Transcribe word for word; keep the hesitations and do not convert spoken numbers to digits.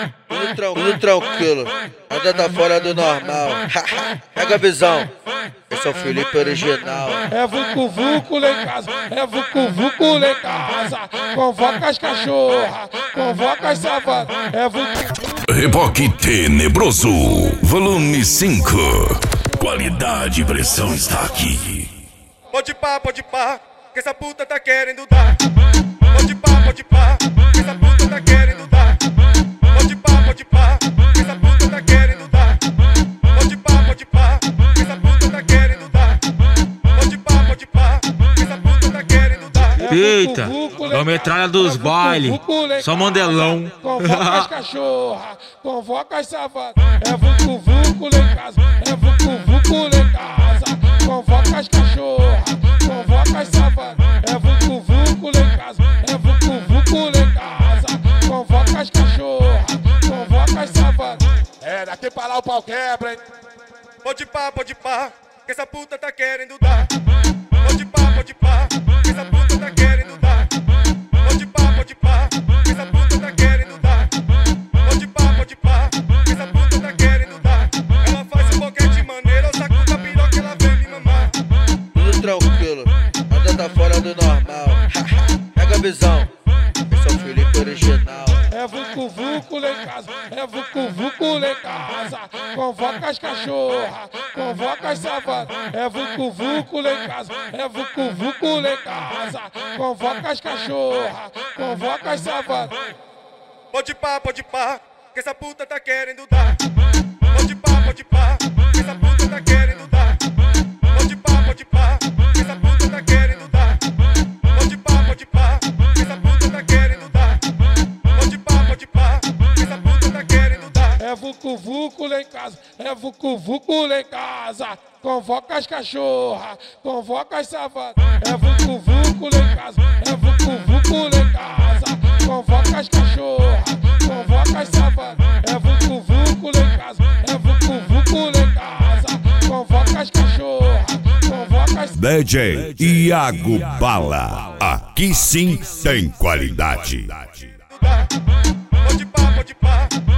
Tudo, tran tudo tranquilo, nada tá fora do normal. Pega a visão, esse é o Felipe original. É vucu vucu lá em casa, é vucu vucu lá em casa. Convoca as cachorras, convoca as savanas, é vucu. Reboque Tenebroso, volume cinco. Qualidade e pressão está aqui. Pode pá, pode pá, que essa puta tá querendo dar. Pode pá, pode pá, que essa puta tá querendo dar. Pode pá, pode pá, que essa puta tá querendo dar. Pode pá, pode pá, que essa puta tá querendo dar. Pode pá, pode pá, que essa puta tá querendo dar. Eita, é a metralha dos bailes, só mandelão. Convoca as cachorras, convoca as savanas, é vucu vucu lá em casa, é vucu vucu lá em casa. Convoca as cachorras, convoca as savanas, é vucu vucu lá em casa, é vucu vucu lá em casa. Convoca as cachorras, convoca as savanas. É, daqui pra lá o pau quebra, hein? Pode pá, pode pá, que essa puta tá querendo dar. Pode pá, pode pá, que essa puta tá querendo dar. Pode pá, pode pá, que essa puta tá querendo dar. Pode pá, pode pá, que essa puta tá querendo dar. Ela faz um boquete maneiro, eu saco da piroca, ela vem me mamar. Tudo tranquilo, nada tá fora do normal. Pega a visão, esse é o Felipe original. É vucu vucu lá em casa, é vucu vucu lá em casa. Convoca as cachorras, convoca as savanas, é vucu vucu lá em casa, é vucu vucu lá em casa. Convoca as cachorras, convoca as savanas. Pode pá, pode pá, que essa puta tá querendo dar. Pode pá, pode pá, que essa puta tá querendo dar. Pode pá, pode pá, que essa puta tá querendo dar. Pode pá, pode pá, que essa puta tá querendo dar. Pode pá, pode pá, que essa puta tá querendo dar. É vucu vucu lá em casa, é vucu vucu lá em casa. Convoca as cachorras, convoca as savanas, é vucu vucu lá em casa, é vucu vucu lá em casa. Convoca as cachorras, convoca as savanas, é vucu vucu lá em casa, é vucu vucu lá em casa. Convoca as cachorras, convoca as... D J Iago Bala, aqui sim tem qualidade. Pode pá, pode pá.